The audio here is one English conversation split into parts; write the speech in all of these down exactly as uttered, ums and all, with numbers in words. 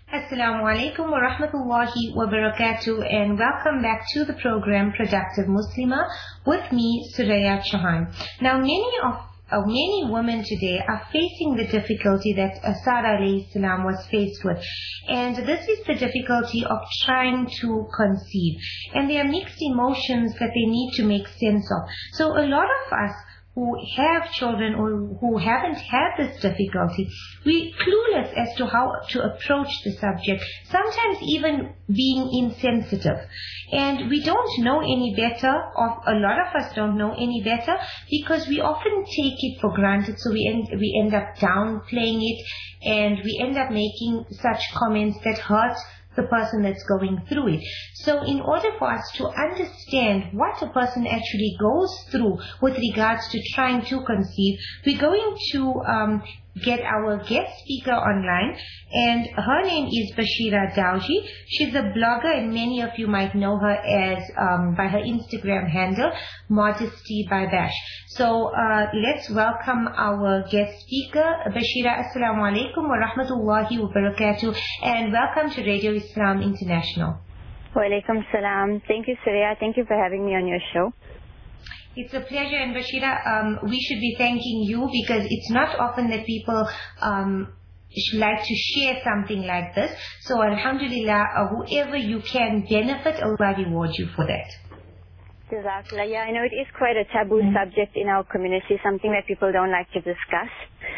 Assalamu alaikum wa rahmatullahi wa barakatuh, and welcome back to the program Productive Muslima with me, Suraya Chauhan. Now, many of uh, many women today are facing the difficulty that uh, Sarah alayhi salam was faced with, and this is the difficulty of trying to conceive, and there are mixed emotions that they need to make sense of. So a lot of us who have children or who haven't had this difficulty, we're clueless as to how to approach the subject, sometimes even being insensitive. And we don't know any better, or a lot of us don't know any better, because we often take it for granted, so we end, we end up downplaying it, and we end up making such comments that hurt the person that's going through it. So in order for us to understand what a person actually goes through with regards to trying to conceive, we're going to um, get our guest speaker online, and her name is Bashira Dawji. She's a blogger, and many of you might know her as um, by her Instagram handle, Modesty by Bash. So uh, let's welcome our guest speaker, Bashira. Assalamu alaikum wa rahmatullahi wa barakatuh, and welcome to Radio Islam International. Wa alaikum salam. Thank you, Surya. Thank you for having me on your show. It's a pleasure, and Bashira, um, we should be thanking you, because it's not often that people um, like to share something like this. So alhamdulillah, uh, whoever you can benefit, Allah reward you for that. Jazakallah. Yeah, I know it is quite a taboo mm. subject in our community, something that people don't like to discuss.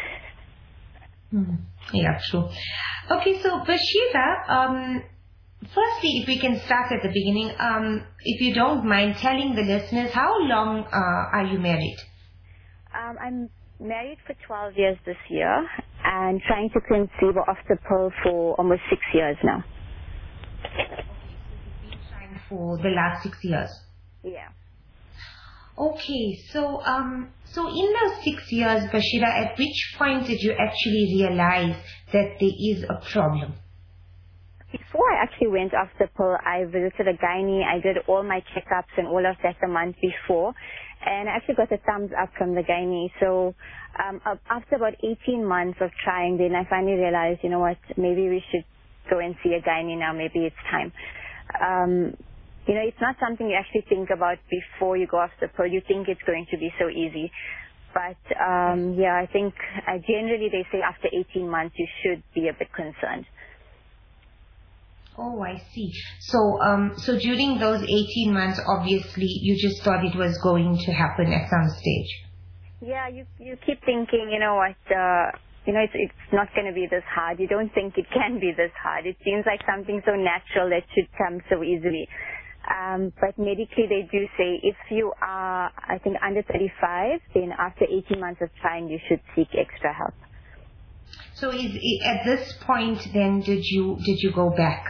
Mm. Yeah, true. Okay, so Bashira, um, firstly, if we can start at the beginning, um, if you don't mind telling the listeners, how long uh, are you married? Um, I'm married for twelve years this year, and trying to conceive off the pill for almost six years now. Okay, so you've been trying for the last six years? Yeah. Okay, so um, so in those six years, Bashira, at which point did you actually realize that there is a problem? Before I actually went off the pill, I visited a gynae. I did all my checkups and all of that the month before, and I actually got a thumbs up from the gynae. So um, after about eighteen months of trying, then I finally realized, you know what, maybe we should go and see a gynae now. Maybe it's time. Um, you know, it's not something you actually think about before you go off the pill. You think it's going to be so easy. But um, yeah, I think uh, generally they say after eighteen months you should be a bit concerned. Oh, I see. So, um, so during those eighteen months, obviously, you just thought it was going to happen at some stage. Yeah, you you keep thinking, you know what, uh, you know, it's it's not going to be this hard. You don't think it can be this hard. It seems like something so natural that should come so easily. Um, but medically, they do say if you are, I think, under thirty-five, then after eighteen months of trying, you should seek extra help. So, is at this point, then, did you did you go back?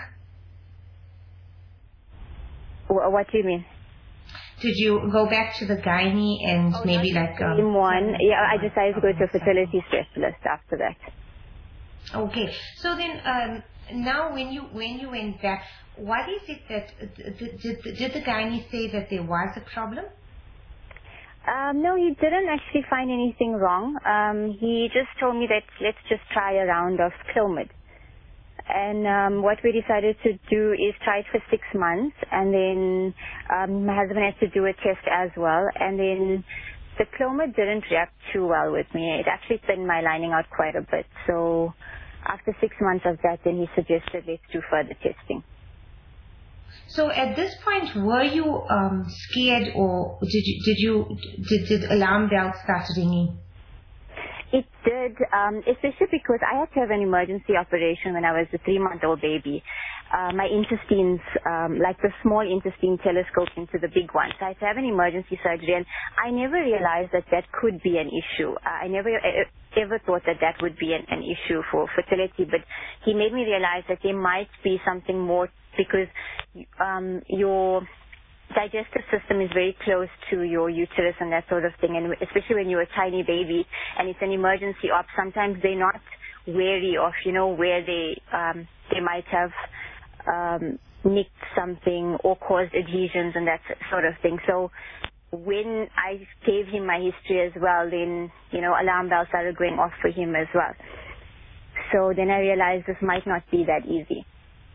What do you mean? Did you go back to the gynae and oh, maybe like... Um, one. Yeah, I decided to go to a fertility specialist after that. Okay. So then, um, now when you when you went back, what is it that... Did, did, did the gynae say that there was a problem? Um, no, he didn't actually find anything wrong. Um, he just told me that let's just try a round of Clomid. And um, what we decided to do is try it for six months, and then um, my husband had to do a test as well, and then the Clomid didn't react too well with me. It actually thinned my lining out quite a bit. So after six months of that, then he suggested let's do further testing. So at this point, were you um, scared, or did you did you did, did alarm bells start ringing? It did, um, especially because I had to have an emergency operation when I was a three-month-old baby. Uh, my intestines, um, like the small intestine telescoped into the big one. So I had to have an emergency surgery, and I never realized that that could be an issue. Uh, I never uh, ever thought that that would be an, an issue for fertility, but he made me realize that there might be something more, because um, your digestive system is very close to your uterus and that sort of thing, and especially when you're a tiny baby and it's an emergency op, sometimes they're not wary of, you know, where they um, they might have um, nicked something or caused adhesions and that sort of thing. So when I gave him my history as well, then, you know, alarm bells started going off for him as well. so then I realized this might not be that easy.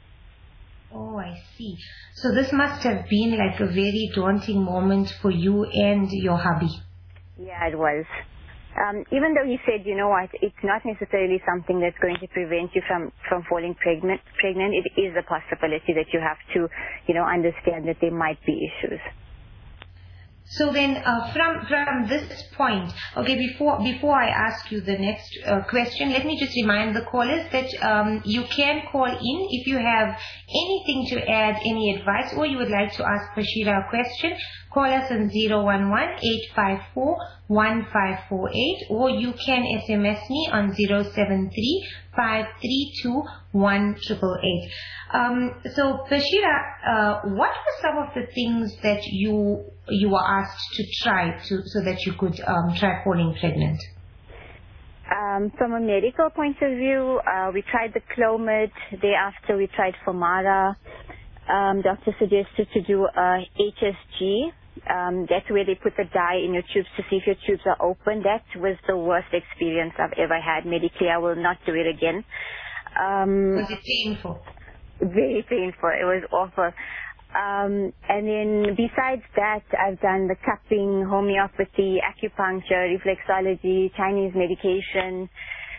Oh, I see. So this must have been like a very daunting moment for you and your hubby. Yeah, it was. Um, even though he said, you know what, it's not necessarily something that's going to prevent you from, from falling pregnant, pregnant, it is a possibility that you have to, you know, understand that there might be issues. So then, uh, from from this point, okay, before before I ask you the next uh, question, let me just remind the callers that um, you can call in if you have anything to add, any advice, or you would like to ask Bashira a question. Call us on zero one one, eight five four, one five four eight, or you can S M S me on zero seven three, five three two, one eight eight eight. Um, so, Bashira, uh, what were some of the things that you you were asked to try to so that you could um, try falling pregnant? Um, from a medical point of view, uh, we tried the Clomid. Thereafter, we tried Femara. Um, doctor suggested to do a H S G. Um, that's where they put the dye in your tubes to see if your tubes are open. That was the worst experience I've ever had medically. I will not do it again. Um, was it painful? Very painful. It was awful. Um, and then besides that, I've done the cupping, homeopathy, acupuncture, reflexology, Chinese medication,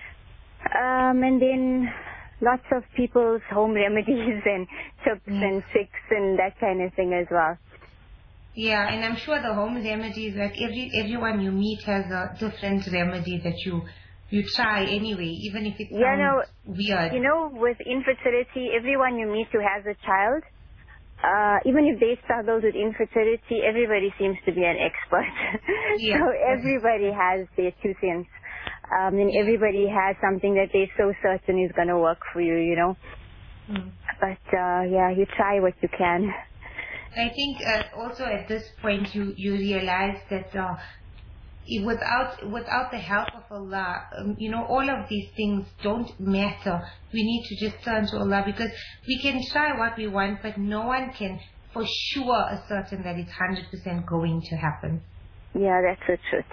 um, and then lots of people's home remedies and tips mm. and tricks and that kind of thing as well. Yeah, and I'm sure the home remedies, like every everyone you meet has a different remedy that you you try anyway, even if it sounds yeah, no, weird. You know, with infertility, everyone you meet who has a child, Uh, even if they struggled with infertility, everybody seems to be an expert. Yeah. So everybody has their two cents. Um, and everybody has something that they're so certain is going to work for you, you know. Mm. But, uh, yeah, you try what you can. I think uh, also at this point you, you realize that uh, without without the help of Allah, um, you know, all of these things don't matter. We need to just turn to Allah, because we can try what we want, but no one can for sure ascertain that it's one hundred percent going to happen. Yeah, that's the truth.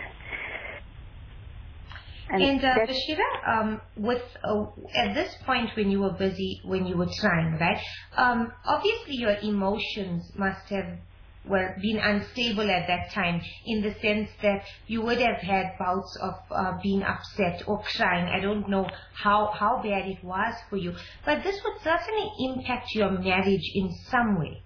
And, and uh, Bashira, um, with uh, at this point when you were busy, when you were trying, right? Um, obviously, your emotions must have well been unstable at that time, in the sense that you would have had bouts of uh, being upset or crying. I don't know how how bad it was for you, but this would certainly impact your marriage in some way.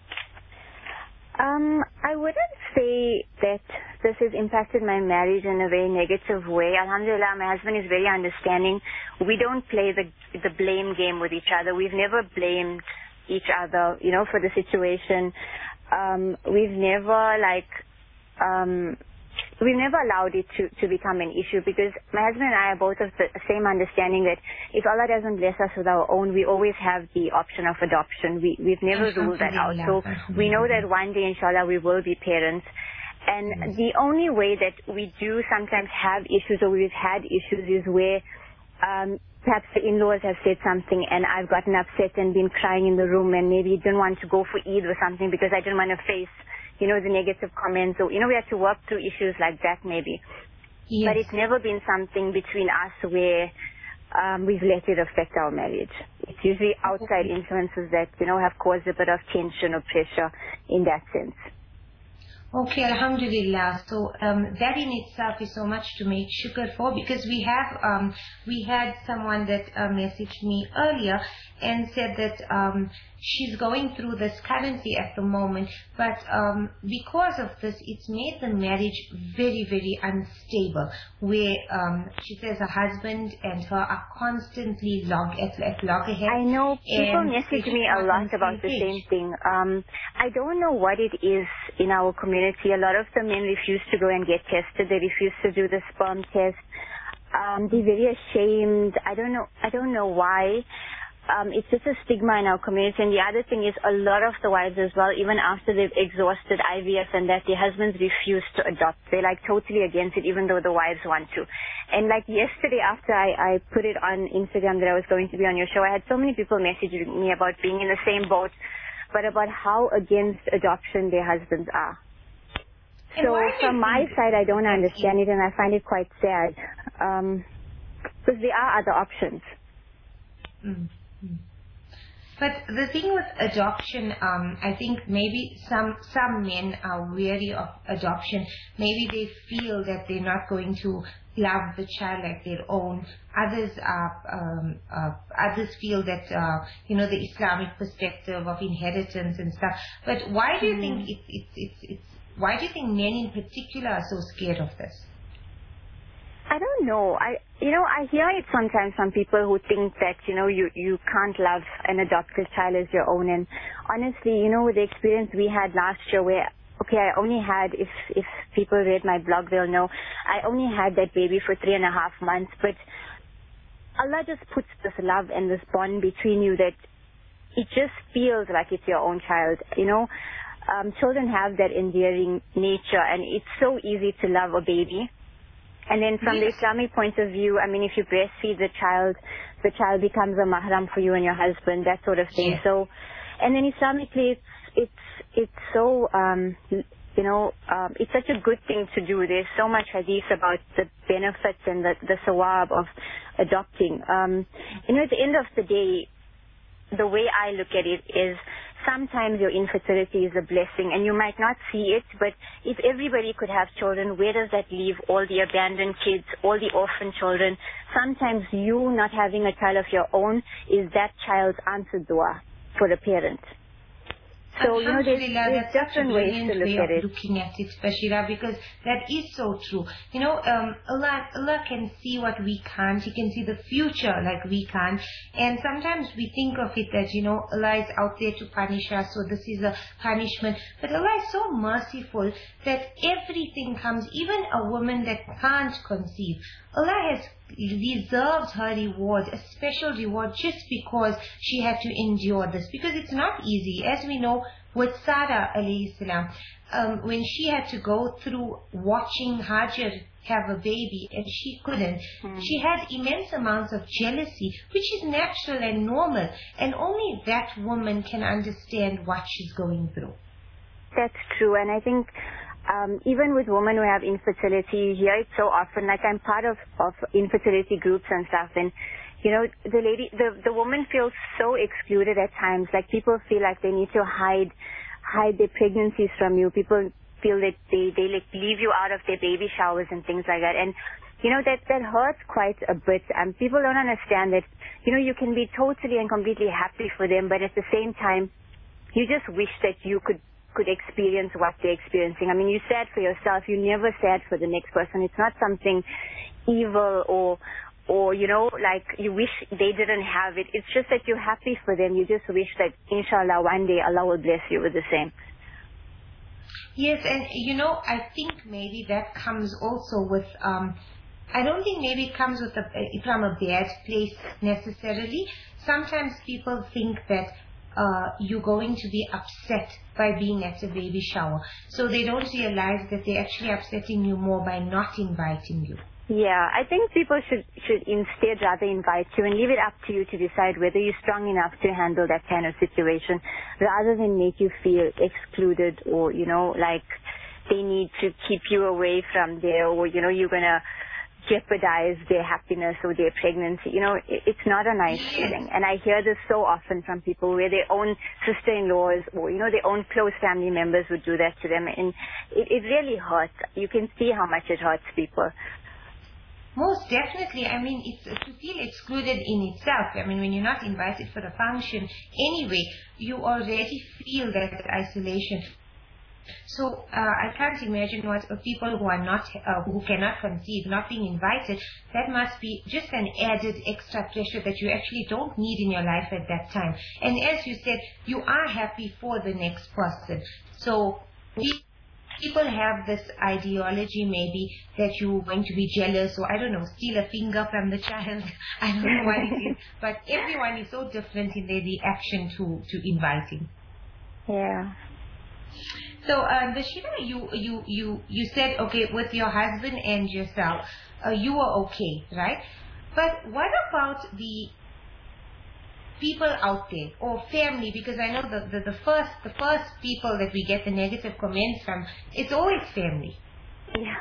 Um, I wouldn't say that this has impacted my marriage in a very negative way. Alhamdulillah, my husband is very understanding. We don't play the the blame game with each other. We've never blamed each other, you know, for the situation. Um, we've never like um, we've never allowed it to, to become an issue, because my husband and I are both of the same understanding that if Allah doesn't bless us with our own, we always have the option of adoption. We, we've never ruled that out. So we know that one day, inshallah, we will be parents. And yes. The only way that we do sometimes have issues, or we've had issues, is where um, perhaps the in-laws have said something and I've gotten upset and been crying in the room, and maybe didn't want to go for Eid or something because I didn't want to face, you know, the negative comments. So, you know, we have to work through issues like that maybe. Yes. But it's never been something between us where um, we've let it affect our marriage. It's usually outside influences that, you know, have caused a bit of tension or pressure in that sense. Okay, alhamdulillah. So um, that in itself is so much to make shukr for, because we have um, we had someone that uh, messaged me earlier and said that um, she's going through this currency at the moment, but um, because of this, it's made the marriage very, very unstable, where um, she says her husband and her are constantly log at, at loggerheads. I know people message me a lot about the same thing. Um, I don't know what it is in our community. A lot of the men refuse to go and get tested. They refuse to do the sperm test. Um, they're very ashamed. I don't know. I don't know why. Um, it's just a stigma in our community. And the other thing is, a lot of the wives as well, even after they've exhausted I V F and that, their husbands refuse to adopt. They're like totally against it, even though the wives want to. And like yesterday, after I, I put it on Instagram that I was going to be on your show, I had so many people messaging me about being in the same boat, but about how against adoption their husbands are. So from my side, I don't understand it, and I find it quite sad. Um, because there are other options. Mm-hmm. But the thing with adoption, um, I think maybe some some men are weary of adoption. Maybe they feel that they're not going to love the child like their own. Others are, um, uh, others feel that uh, you know, the Islamic perspective of inheritance and stuff. But why do you mm. think it's it's it's it's why do you think men in particular are so scared of this? I don't know. I, you know, I hear it sometimes from people who think that, you know, you, you can't love an adopted child as your own. And honestly, you know, with the experience we had last year where, okay, I only had, if, if people read my blog, they'll know, I only had that baby for three and a half months. But Allah just puts this love and this bond between you that it just feels like it's your own child, you know. Um, children have that endearing nature, and it's so easy to love a baby. And then from yes. the Islamic point of view, I mean, if you breastfeed the child, the child becomes a mahram for you and your husband, that sort of thing. Yes. So, and then Islamically, it's, it's, it's so, um, you know, um, it's such a good thing to do. There's so much hadith about the benefits and the, the sawab of adopting. Um, you know, at the end of the day, the way I look at it is, sometimes your infertility is a blessing and you might not see it, but if everybody could have children, where does that leave all the abandoned kids, all the orphan children? Sometimes you not having a child of your own is that child's answered dua for the parent. So, you know, there's, there's different ways to look way at it. looking at it, Bashira, because that is so true. You know, um, Allah, Allah can see what we can't. He can see the future like we can't. And sometimes we think of it that, you know, Allah is out there to punish us, so this is a punishment. But Allah is so merciful that everything comes, even a woman that can't conceive. Allah has reserved her reward, a special reward, just because she had to endure this. Because it's not easy. As we know, with Sarah alayhi salam, um, when she had to go through watching Hajar have a baby and she couldn't, mm. she had immense amounts of jealousy, which is natural and normal. And only that woman can understand what she's going through. That's true. And I think Um, even with women who have infertility, you hear it so often. Like, I'm part of, of infertility groups and stuff, and you know, the lady, the the woman feels so excluded at times. Like, people feel like they need to hide hide their pregnancies from you. People feel that they they like leave you out of their baby showers and things like that. And you know, that that hurts quite a bit. And um, people don't understand that. You know, you can be totally and completely happy for them, but at the same time, you just wish that you could. could experience what they're experiencing. I mean, you're sad for yourself. You're never sad for the next person. It's not something evil or, or, you know, like you wish they didn't have it. It's just that you're happy for them. You just wish that, inshallah, one day Allah will bless you with the same. Yes, and, you know, I think maybe that comes also with, um, I don't think maybe it comes with a, from a bad place necessarily. Sometimes people think that Uh, you're going to be upset by being at a baby shower. So they don't realize that they're actually upsetting you more by not inviting you. Yeah, I think people should, should instead rather invite you and leave it up to you to decide whether you're strong enough to handle that kind of situation, rather than make you feel excluded or, you know, like they need to keep you away from there, or, you know, you're going to jeopardize their happiness or their pregnancy. You know, it, it's not a nice feeling. And I hear this so often from people where their own sister-in-laws or, you know, their own close family members would do that to them. And it, it really hurts. You can see how much it hurts people. Most definitely. I mean, it's to feel excluded in itself. I mean, when you're not invited for a function anyway, you already feel that isolation. So uh, I can't imagine what uh, people who are not, uh, who cannot conceive, not being invited, that must be just an added extra pressure that you actually don't need in your life at that time. And as you said, you are happy for the next person. So people have this ideology maybe that you're going to be jealous or, I don't know, steal a finger from the child. I don't know what it is. But everyone is so different in their reaction to, to inviting. Yeah. So, uh, Bashira, you, you, you, you said, okay, with your husband and yourself, uh, you were okay, right? But what about the people out there or family? Because I know the, the, the first, the first people that we get the negative comments from, it's always family. Yeah.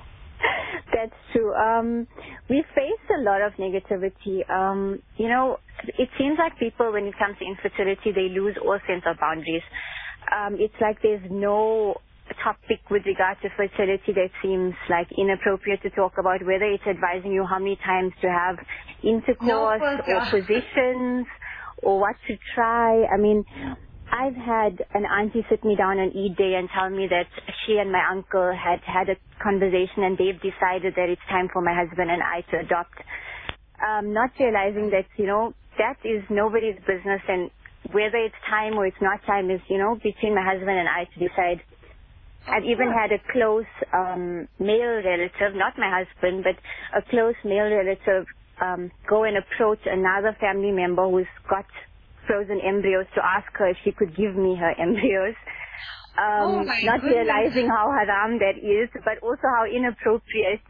That's true. Um, we face a lot of negativity. Um, you know, it seems like people, when it comes to infertility, they lose all sense of boundaries. Um, it's like there's no topic with regard to fertility that seems like inappropriate to talk about, whether it's advising you how many times to have intercourse no, or positions or what to try. I mean, I've had an auntie sit me down on Eid Day and tell me that she and my uncle had had a conversation and they've decided that it's time for my husband and I to adopt. Um, not realizing that, you know, that is nobody's business, and whether it's time or it's not time is, you know, between my husband and I to decide. I've even had a close um, male relative, not my husband, but a close male relative um, go and approach another family member who's got frozen embryos to ask her if she could give me her embryos. Um, oh my not goodness. realizing how haram that is, but also how inappropriate.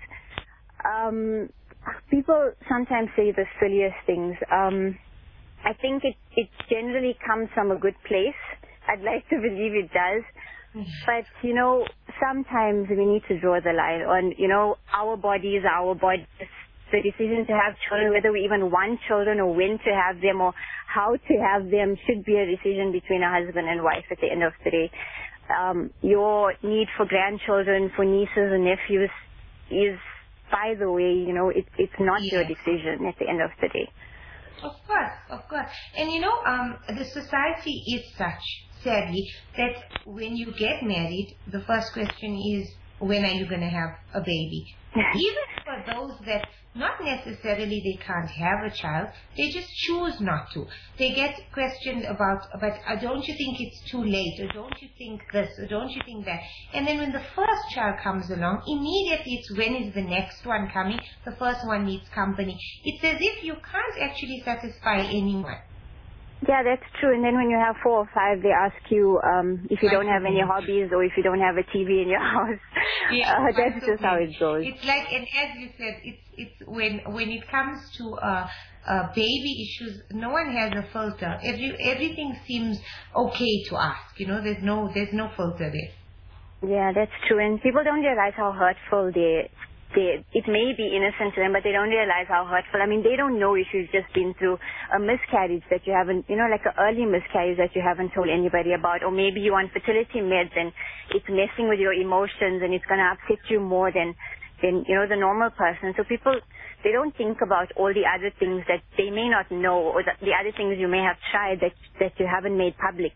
Um, people sometimes say the silliest things. Um, I think it, it generally comes from a good place. I'd like to believe it does. But, you know, sometimes we need to draw the line on, you know, our bodies, our bodies. The decision to have children, whether we even want children or when to have them or how to have them, should be a decision between a husband and wife at the end of the day. Um, your need for grandchildren, for nieces and nephews is, by the way, you know, it, it's not yes. your decision at the end of the day. Of course, of course. And you know, um, the society is such, sadly, that when you get married, the first question is, when are you going to have a baby? Even for those that not necessarily they can't have a child, they just choose not to. They get questioned about, but uh, don't you think it's too late? Or don't you think this? Or don't you think that? And then when the first child comes along, immediately it's when is the next one coming? The first one needs company. It's as if you can't actually satisfy anyone. Yeah, that's true. And then when you have four or five, they ask you um, if you don't have any hobbies or if you don't have a T V in your house. Yeah, uh, that's just how it goes. It's like, and as you said, it's it's when when it comes to uh, uh, baby issues, no one has a filter. Every everything seems okay to ask. You know, there's no there's no filter there. Yeah, that's true. And people don't realize how hurtful they. They, it may be innocent to them, but they don't realize how hurtful. I mean, they don't know if you've just been through a miscarriage that you haven't, you know, like an early miscarriage that you haven't told anybody about, or maybe you're on fertility meds and it's messing with your emotions and it's going to upset you more than, than, you know, the normal person. So people, they don't think about all the other things that they may not know, or the, the other things you may have tried that, that you haven't made public,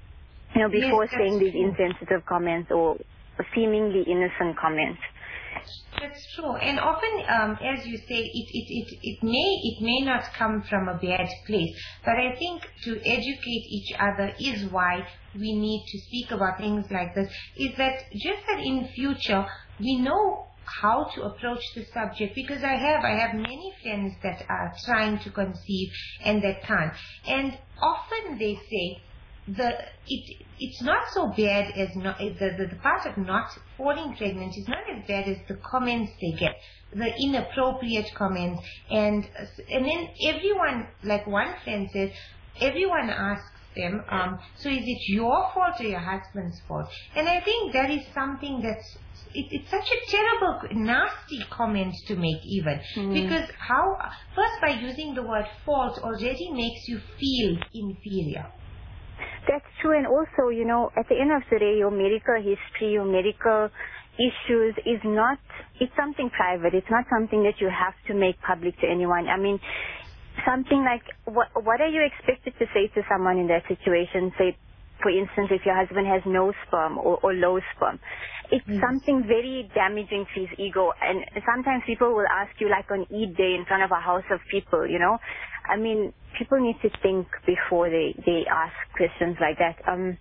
you know, before yes, saying these true. insensitive comments or seemingly innocent comments. That's true, and often, um, as you say, it, it it it may it may not come from a bad place, but I think to educate each other is why we need to speak about things like this. Is that just that in future we know how to approach the subject, because I have I have many friends that are trying to conceive and that can't, and often they say. The it it's not so bad as not the, the the part of not falling pregnant is not as bad as the comments they get, the inappropriate comments, and and then everyone, like one friend says, everyone asks them, um, so is it your fault or your husband's fault? And I think that is something that's it, it's such a terrible, nasty comment to make even, mm. because how first by using the word fault already makes you feel inferior. That's true, and also, you know, at the end of the day, your medical history, your medical issues is not, it's something private. It's not something that you have to make public to anyone. I mean, something like, what, what are you expected to say to someone in that situation? Say, for instance, if your husband has no sperm or, or low sperm. It's mm. something very damaging to his ego. And sometimes people will ask you, like on Eid Day in front of a house of people, you know. I mean, people need to think before they, they ask questions like that. Um,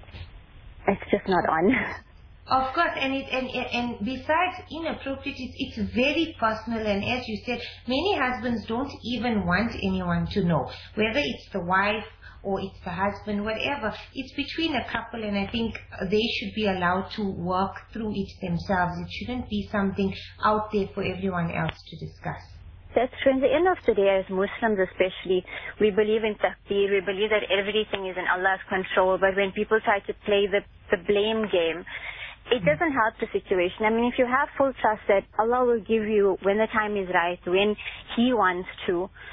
it's just not on. Of course, and it and and besides inappropriate, it's, it's very personal. And as you said, many husbands don't even want anyone to know, whether it's the wife or it's the husband, whatever. It's between a couple, and I think they should be allowed to work through it themselves. It shouldn't be something out there for everyone else to discuss. That's true. At the end of the day, as Muslims especially, we believe in taqdeer. We believe that everything is in Allah's control. But when people try to play the, the blame game, it doesn't help the situation. I mean, if you have full trust that Allah will give you when the time is right, when He wants to,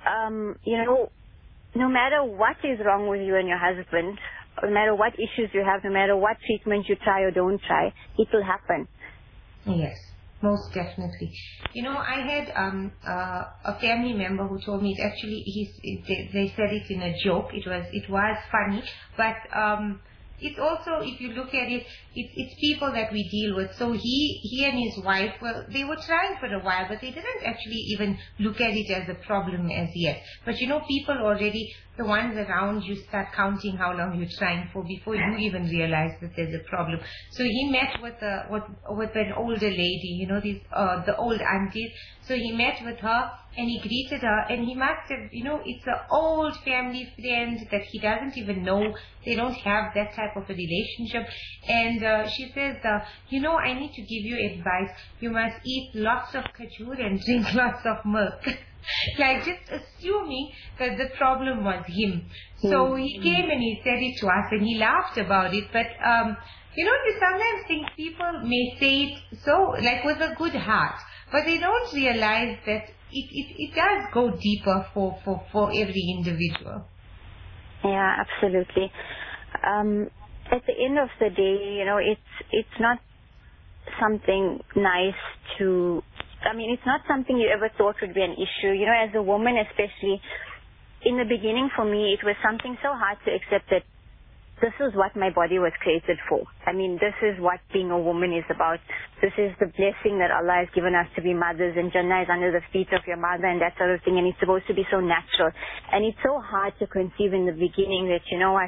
um, you know, no matter what is wrong with you and your husband, no matter what issues you have, no matter what treatment you try or don't try, it will happen. Yes, most definitely. You know, I had um, uh, a family member who told me it actually, he's, it, they, they said it in a joke. It was it was funny, but um, it's also, if you look at it, it, it's people that we deal with. So he he and his wife, well, they were trying for a while, but they didn't actually even look at it as a problem as yet. But you know, people already, the ones around you start counting how long you're trying for before you even realize that there's a problem. So he met with a with, with an older lady, you know, these uh, the old aunties. So he met with her and he greeted her, and he must have, you know, it's an old family friend that he doesn't even know. They don't have that type of a relationship. And uh, she says, uh, you know, I need to give you advice. You must eat lots of kajur and drink lots of milk. Like just assuming that the problem was him. So he came and he said it to us and he laughed about it. But, um, you know, you sometimes think people may say it so, like with a good heart, but they don't realize that it, it, it does go deeper for, for, for every individual. Yeah, absolutely. Um, at the end of the day, you know, it's it's not something nice to, I mean, it's not something you ever thought would be an issue. You know, as a woman especially, in the beginning for me, it was something so hard to accept that this is what my body was created for. I mean, this is what being a woman is about. This is the blessing that Allah has given us to be mothers, and Jannah is under the feet of your mother and that sort of thing, and it's supposed to be so natural. And it's so hard to conceive in the beginning that, you know what,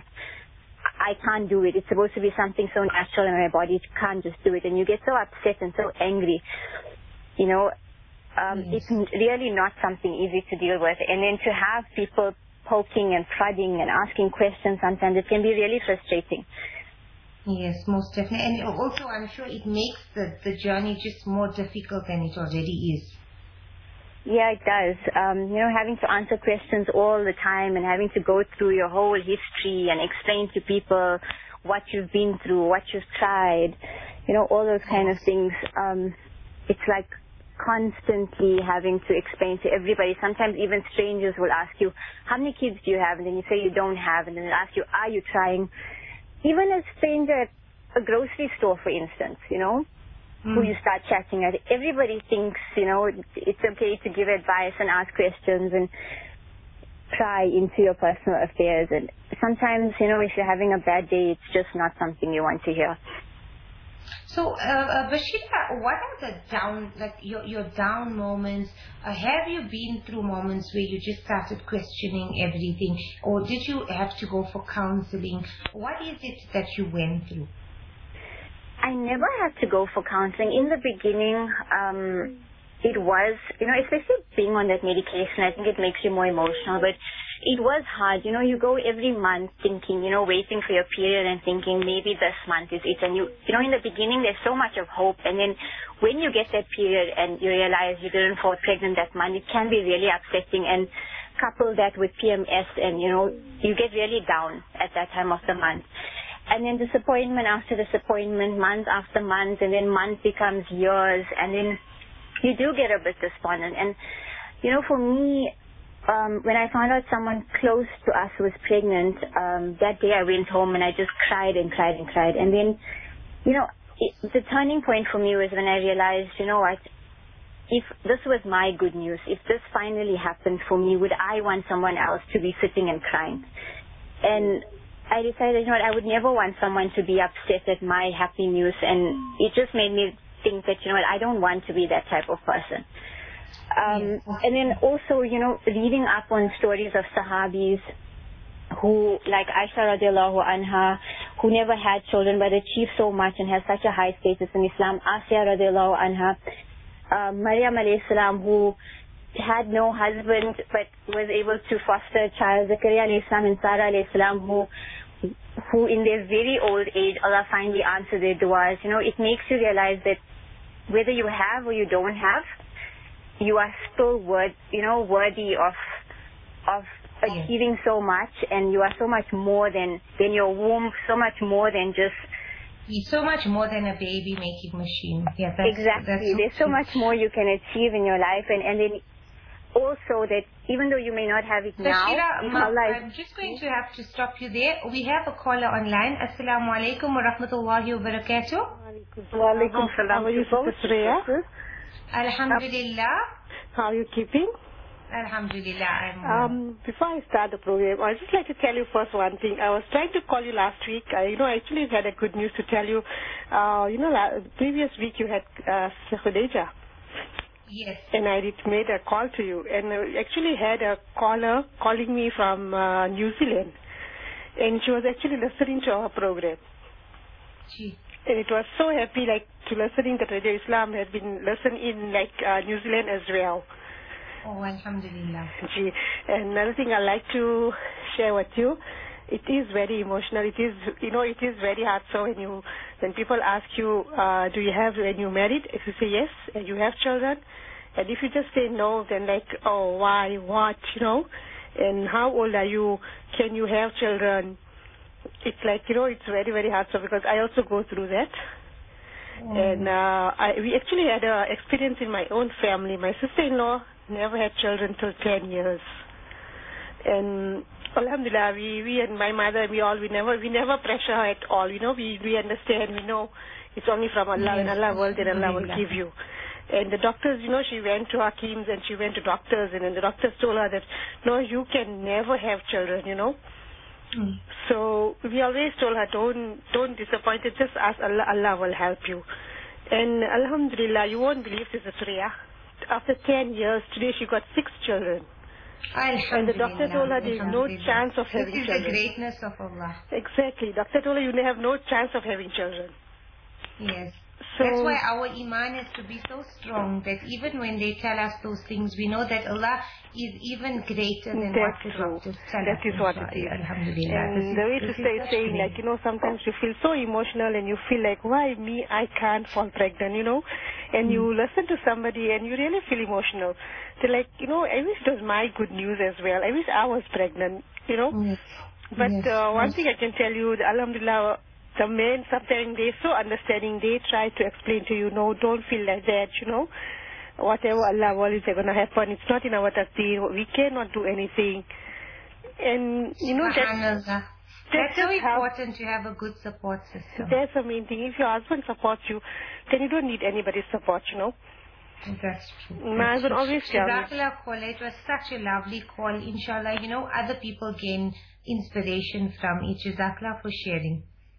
I can't do it. It's supposed to be something so natural and my body can't just do it. And you get so upset and so angry. You know, um, yes. It's really not something easy to deal with. And then to have people poking and prodding and asking questions, sometimes it can be really frustrating. Yes, most definitely. And also, I'm sure it makes the, the journey just more difficult than it already is. Yeah, it does. Um, you know, having to answer questions all the time and having to go through your whole history and explain to people what you've been through, what you've tried, you know, all those kind of things. Um, it's like constantly having to explain to everybody. Sometimes even strangers will ask you, how many kids do you have? And then you say you don't have. And then they'll ask you, are you trying? Even a stranger at a grocery store, for instance, you know, mm. who you start chatting at. Everybody thinks, you know, it's okay to give advice and ask questions and pry into your personal affairs. And sometimes, you know, if you're having a bad day, it's just not something you want to hear. So, uh, uh, Bashira, what are the down, like your, your down moments? Uh, have you been through moments where you just started questioning everything? Or did you have to go for counseling? What is it that you went through? I never had to go for counseling. In the beginning, um, it was, you know, especially being on that medication, I think it makes you more emotional, but it was hard. You know, you go every month thinking, you know, waiting for your period and thinking maybe this month is it. And you, you know, in the beginning there's so much of hope. And then when you get that period and you realize you didn't fall pregnant that month, it can be really upsetting. And couple that with P M S and, you know, you get really down at that time of the month. And then disappointment after disappointment, month after month, and then month becomes years. And then you do get a bit despondent. And, you know, for me, Um, when I found out someone close to us was pregnant, um, that day I went home and I just cried and cried and cried. And then, you know, it, the turning point for me was when I realized, you know what, if this was my good news, if this finally happened for me, would I want someone else to be sitting and crying? And I decided, you know what, I would never want someone to be upset at my happy news. And it just made me think that, you know what, I don't want to be that type of person. Um, and then also, you know, reading up on stories of Sahabis who, like Aisha radiallahu anha, who never had children but achieved so much and has such a high status in Islam. Asya radiallahu anha, uh, Maryam alayhi salam, who had no husband but was able to foster a child. Zakaria alayhi salam and Sarah alayhi salam, who, who in their very old age, Allah finally answered their du'as. You know, it makes you realize that whether you have or you don't have, you are still worth, you know, worthy of of achieving so much, and you are so much more than than your womb, so much more than just. You're so much more than a baby making machine. Yeah, that's, exactly. That's so There's so much more you can achieve in your life, and and then also that even though you may not have it Bashira, now, Ma, Allah I'm just going to have to stop you there. We have a caller online. Assalamu alaikum wa rahmatullahi wa barakatuh. Wa alaikum salam. How are you, Sister Suraya? Alhamdulillah. How are you keeping? Alhamdulillah. I'm um, before I start the program, I'd just like to tell you first one thing. I was trying to call you last week. I, you know, I actually had a good news to tell you. Uh, you know, la- previous week you had uh, Khudeja. Yes. And I did made a call to you. And I actually had a caller calling me from uh, New Zealand. And she was actually listening to our program. Gee. And it was so happy, like, to listening that Radio Islam had been listened in, like, uh, New Zealand as well. Oh, alhamdulillah. Gee. And another thing I'd like to share with you, it is very emotional. It is, you know, it is very hard. So when you, when people ask you, uh, do you have, when you married, if you say yes, and you have children, and if you just say no, then like, oh, why, what, you know, and how old are you, can you have children? It's like, you know, it's very, very hard. So because I also go through that. Mm. And uh, I, we actually had an experience in my own family. My sister-in-law never had children till ten years. And alhamdulillah, we, we and my mother, we all, we never, we never pressure her at all. You know, we, we understand, we know it's only from Allah, yes. And Allah will, then Allah will give you. And the doctors, you know, she went to Hakims and she went to doctors, and then the doctors told her that, no, you can never have children, you know. Mm. So we always told her, don't, don't disappoint it, just ask Allah, Allah will help you. And alhamdulillah, you won't believe this, Suraya. After ten years, today she got six children. And the doctor told her there is no chance of having children. This is children. the greatness of Allah. Exactly. Doctor told her you have no chance of having children. Yes. So, that's why our iman is to be so strong that even when they tell us those things, we know that Allah is even greater than what the doctors tell us. That is what it is. Alhamdulillah. And the way to say is saying, like, you know, sometimes you feel so emotional and you feel like, why me? I can't fall pregnant, you know. And mm. you listen to somebody and you really feel emotional. They're like, you know, I wish it was my good news as well. I wish I was pregnant, you know. Yes. But yes. Uh, one yes. thing I can tell you, alhamdulillah, the men, sometimes they're so understanding. They try to explain to you, no, don't feel like that, you know. Whatever Allah wills is going to happen. It's not in our taqdeer. We cannot do anything. And, you know, that, that's, that's so important to have a good support system. That's the main thing. If your husband supports you, then you don't need anybody's support, you know. That's true. My husband always tells me. It was such a lovely call. Inshallah, you know, other people gain inspiration from it. Jazakallah for sharing.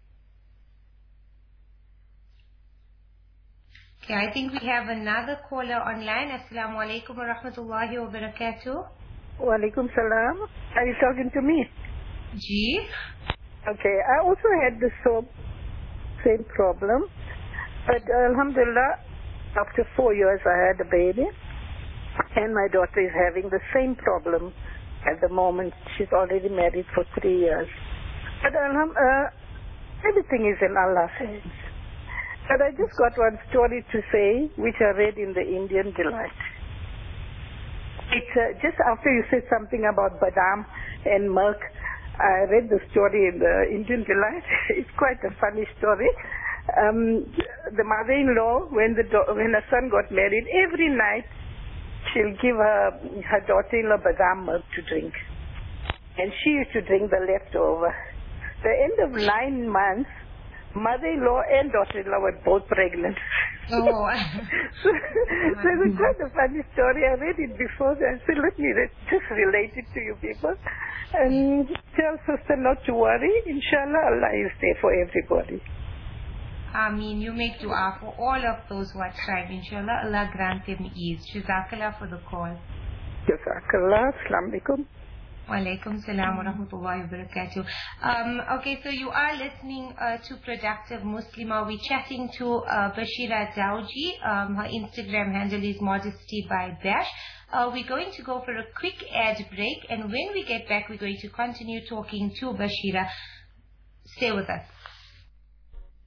Okay, I think we have another caller online. Assalamu alaikum wa rahmatullahi wa barakatuh. Wa alaikum salam. Are you talking to me? Ji. Okay, I also had the same problem. But uh, alhamdulillah, after four years I had a baby. And my daughter is having the same problem at the moment. She's already married for three years. But alhamdulillah, uh, everything is in Allah's hands. But I just got one story to say, which I read in the Indian Delight. It's uh, just after you said something about badam and milk, I read the story in the Indian Delight. It's quite a funny story. Um, the mother-in-law, when the do- when her son got married, every night she'll give her her daughter-in-law badam milk to drink, and she used to drink the leftover. The end of nine months. Mother-in-law and daughter-in-law were both pregnant. Oh. so, so it's quite a funny story. I read it before, and so let me just relate it to you people. And tell sister not to worry. Inshallah, Allah is there for everybody. Ameen. You make dua for all of those who are trying. Inshallah, Allah grant them ease. Jazakallah for the call. Jazakallah. Assalamu alaikum. Wa alaikum salam wa rahmatullahi wa barakatuh. Um, okay, so you are listening uh, to Productive Muslima. We're chatting to uh, Bashira Dawji. Um, her Instagram handle is Modesty by Bash. Uh, we're going to go for a quick ad break, and when we get back, we're going to continue talking to Bashira. Stay with us.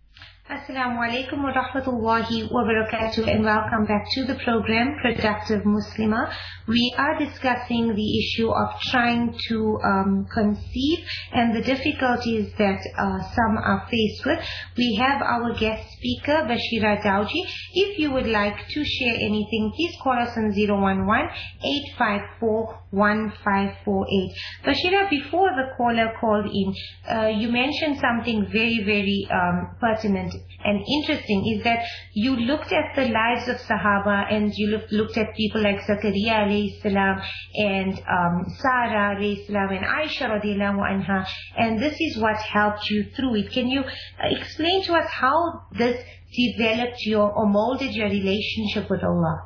Assalamu alaikum wa rahmatullahi wa barakatuh, and welcome back to the program Productive Muslimah. We are discussing the issue of trying to um, conceive and the difficulties that uh, some are faced with. We have our guest speaker, Bashira Dauji. If you would like to share anything, please call us on zero one one, eight five four, one five four eight. Bashira, before the caller called in, uh, you mentioned something very, very um, pertinent and interesting, is that you looked at the lives of Sahaba and you look, looked at people like Zakaria alayhi salam and um, Sarah alayhi salam and Aisha radiallahu anha, and this is what helped you through it. Can you uh, explain to us how this developed your or molded your relationship with Allah?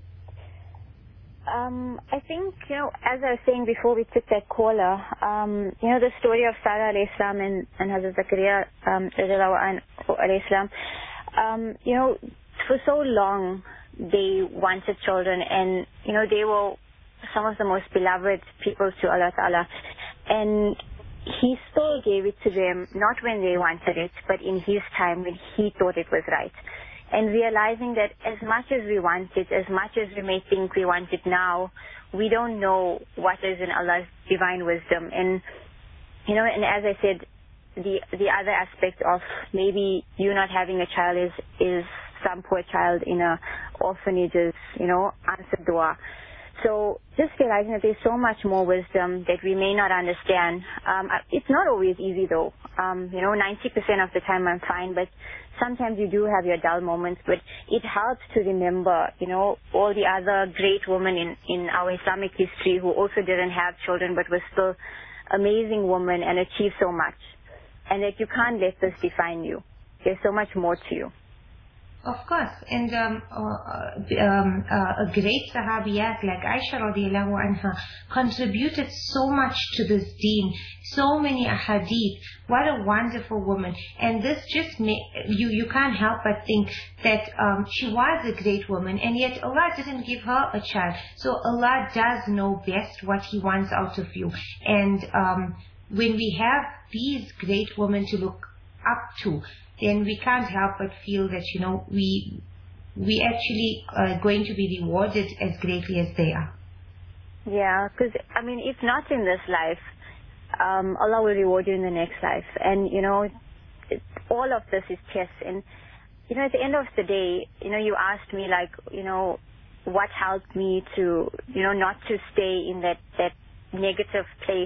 Um, I think, you know, as I was saying before we took that caller, um, you know, the story of Sarah alayhi salam and, and Hazrat Zakaria um, alayhi salam, um, you know, for so long they wanted children, and, you know, they were some of the most beloved people to Allah Ta'ala. And He still gave it to them, not when they wanted it, but in His time when He thought it was right. And realizing that as much as we want it, as much as we may think we want it now, we don't know what is in Allah's divine wisdom. And, you know, and as I said, the the other aspect of maybe you not having a child is, is some poor child in a orphanage's, you know, answered dua. So just realizing that there's so much more wisdom that we may not understand. Um, it's not always easy though. Um, you know, ninety percent of the time I'm fine, but sometimes you do have your dull moments. But it helps to remember, you know, all the other great women in, in our Islamic history who also didn't have children but were still amazing women and achieved so much. And that you can't let this define you. There's so much more to you. Of course, and um, uh, um, uh, a great Sahabiyat like Aisha radiallahu anha contributed so much to this deen, so many ahadith. What a wonderful woman! And this just may, you you can't help but think that um, she was a great woman, and yet Allah didn't give her a child. So Allah does know best what He wants out of you. And um, when we have these great women to look up to, then we can't help but feel that, you know, we we actually are going to be rewarded as greatly as they are. Yeah, because, I mean, if not in this life, um, Allah will reward you in the next life. And, you know, it, all of this is tests. And, you know, at the end of the day, you know, you asked me, like, you know, what helped me to, you know, not to stay in that, that negative place.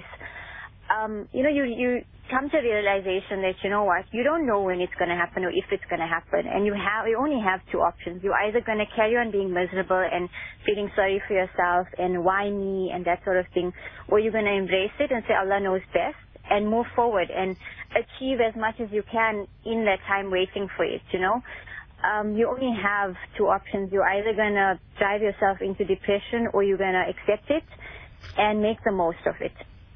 Um, you know, you, you come to realization that, you know what, you don't know when it's going to happen or if it's going to happen. And you have, you only have two options. You're either going to carry on being miserable and feeling sorry for yourself and why me and that sort of thing, or you're going to embrace it and say Allah knows best and move forward and achieve as much as you can in that time waiting for it, you know. Um, you only have two options. You're either going to drive yourself into depression or you're going to accept it and make the most of it.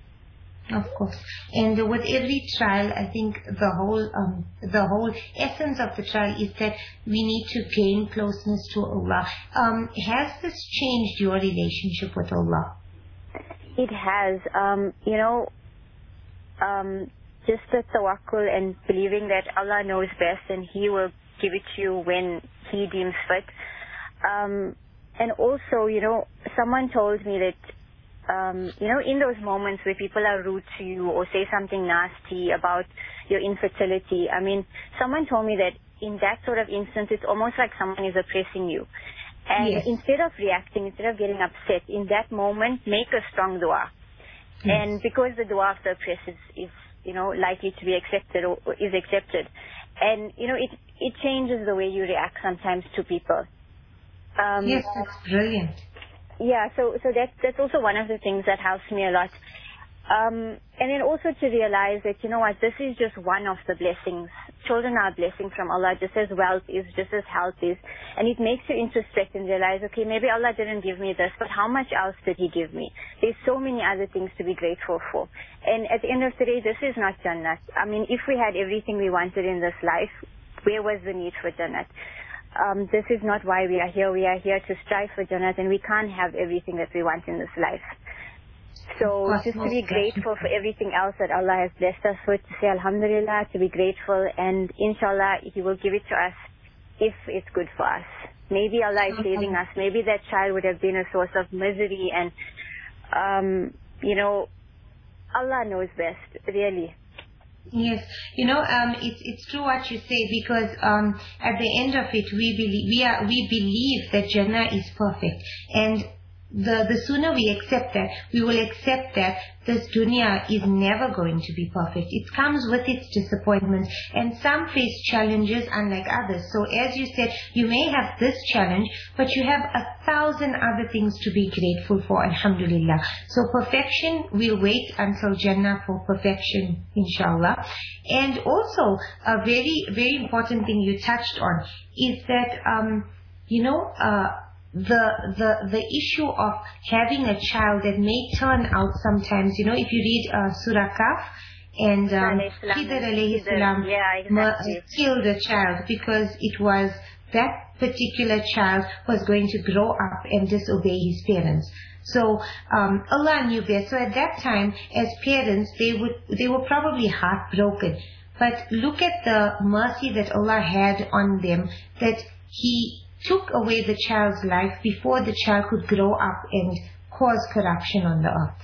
Of course, and with every trial, I think the whole um, the whole essence of the trial is that we need to gain closeness to Allah. Um, has this changed your relationship with Allah? It has. Um, you know, um, just the tawakkul and believing that Allah knows best and He will give it to you when He deems fit. Um, and also, you know, someone told me that, Um, you know, in those moments where people are rude to you or say something nasty about your infertility, I mean, someone told me that in that sort of instance, it's almost like someone is oppressing you. And yes. Instead of reacting, instead of getting upset, in that moment, make a strong dua. Yes. And because the dua of the oppressor is, is, you know, likely to be accepted or, or is accepted. And, you know, it, it changes the way you react sometimes to people. Um, yes, that's brilliant. Yeah, so so that that's also one of the things that helps me a lot. Um, and then also to realize that, you know what, this is just one of the blessings. Children are a blessing from Allah, just as wealth is, just as health is. And it makes you introspect and realize, okay, maybe Allah didn't give me this, but how much else did He give me? There's so many other things to be grateful for. And at the end of the day, this is not Jannat. I mean, if we had everything we wanted in this life, where was the need for Jannat? Um, this is not why we are here. We are here to strive for Jannat, and we can't have everything that we want in this life. So course, just to most be grateful for everything else that Allah has blessed us with, to say Alhamdulillah, to be grateful, and inshallah He will give it to us if it's good for us. Maybe Allah is saving us. Maybe that child would have been a source of misery, and um, you know, Allah knows best, really. Yes, you know, um, it's it's true what you say, because um, at the end of it, we believe we are we believe that Jannah is perfect, and the the sooner we accept that, we will accept that this dunya is never going to be perfect. It comes with its disappointments, and some face challenges unlike others. So as you said, you may have this challenge, but you have a thousand other things to be grateful for, alhamdulillah. So perfection, we'll wait until Jannah for perfection, inshallah. And also, a very, very important thing you touched on is that, um, you know, uh, the the the issue of having a child that may turn out sometimes, you know, if you read uh, Surah Kaf, and um, Khidr alayhi salam yeah, exactly. killed a child because it was that particular child was going to grow up and disobey his parents. So um, Allah knew best. So at that time, as parents, they would they were probably heartbroken. But look at the mercy that Allah had on them, that He took away the child's life before the child could grow up and cause corruption on the earth.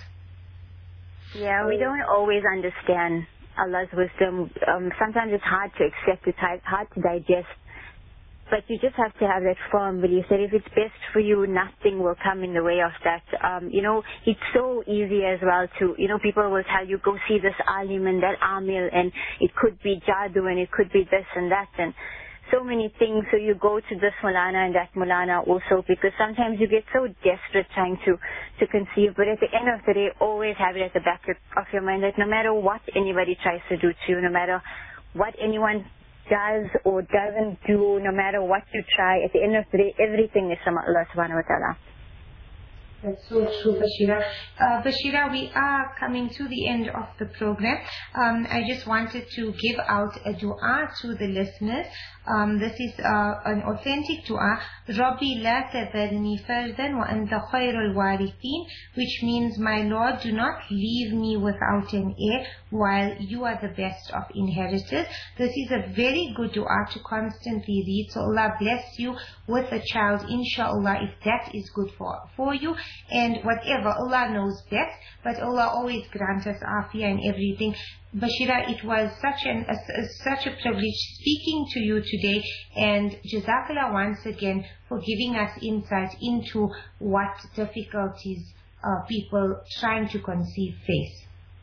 Yeah, we don't always understand Allah's wisdom. Um, sometimes it's hard to accept, it's hard, hard to digest. But you just have to have that firm belief that if it's best for you, nothing will come in the way of that. Um, you know, it's so easy as well to, you know, people will tell you, go see this alim and that amil, and it could be jadoo and it could be this and that, and so many things. So you go to this mulana and that mulana also, because sometimes you get so desperate trying to, to conceive. But at the end of the day, always have it at the back of your mind that no matter what anybody tries to do to you, no matter what anyone does or doesn't do, no matter what you try, at the end of the day, everything is from Allah subhanahu wa ta'ala. That's so true, Bashira. Uh, Bashira, we are coming to the end of the program. Um, I just wanted to give out a dua to the listeners. Um, this is uh, an authentic dua. Rabbi la tadharni fardan wa anta khairul warithin, which means, my Lord, do not leave me without an heir while you are the best of inheritors. This is a very good dua to constantly read. So Allah bless you with a child, inshallah, if that is good for, for you. And whatever, Allah knows best, but Allah always grants us afiyah and everything. Bashira, it was such an a, a, such a privilege speaking to you today, and Jazakallah once again for giving us insight into what difficulties uh, people trying to conceive face.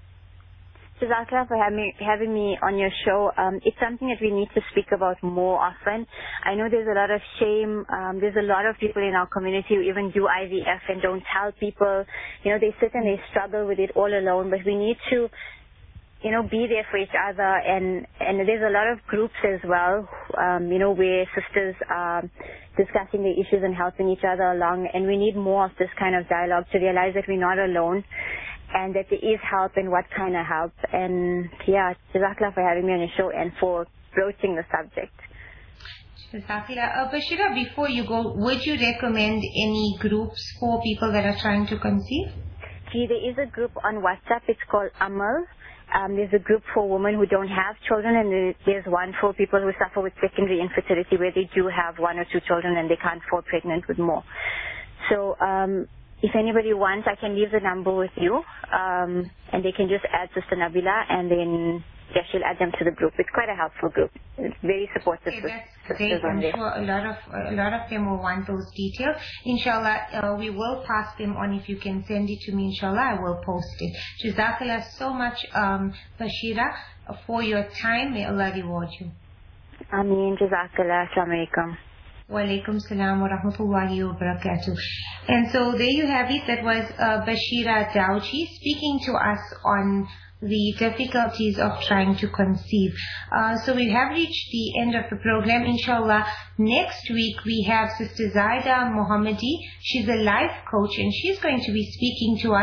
Jazakallah for having me, having me on your show. Um, it's something that we need to speak about more often. I know there's a lot of shame. Um, there's a lot of people in our community who even do I V F and don't tell people. You know, they sit and they struggle with it all alone. But we need to, you know, be there for each other. And, and there's a lot of groups as well, um, you know, where sisters are discussing the issues and helping each other along. And we need more of this kind of dialogue to realize that we're not alone, and that there is help, and what kind of help. And yeah, Jazakallah for having me on your show and for broaching the subject. Jazakallah. Uh, Bashira, before you go, would you recommend any groups for people that are trying to conceive? Gee, there is a group on WhatsApp. It's called Amal. Um, there's a group for women who don't have children, and there's one for people who suffer with secondary infertility, where they do have one or two children and they can't fall pregnant with more. So, um, if anybody wants, I can leave the number with you, um, and they can just add Sister Nabila, and then yeah, she'll add them to the group. It's quite a helpful group. It's very supportive. Okay, that's great. I'm sure a lot of a lot of them will want those details. Inshallah, uh, we will pass them on. If you can send it to me, inshallah, I will post it. Jazakallah so much, um, Bashira, for your time. May Allah reward you. Ameen. Jazakallah. Assalamu alaikum. Wa alaikum salam wa rahmatullahi wa barakatuh. And so there you have it. That was uh, Bashira Dawji speaking to us on the difficulties of trying to conceive. Uh, so we have reached the end of the program. Inshallah, next week we have Sister Zaida Mohammadi. She's a life coach, and she's going to be speaking to us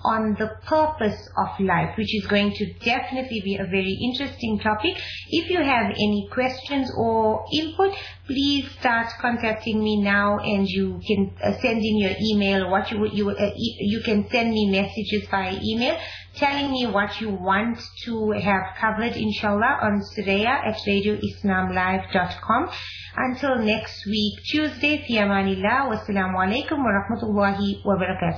on the purpose of life, which is going to definitely be a very interesting topic. If you have any questions or input, please start contacting me now, and you can uh, send in your email. What you you uh, you can send me messages via email telling me what you want to have covered, inshallah, on Suraya at radio islam live dot com. Until next week, Tuesday, fi amanillah, wassalamu alaikum wa rahmatullahi wa barakatuh.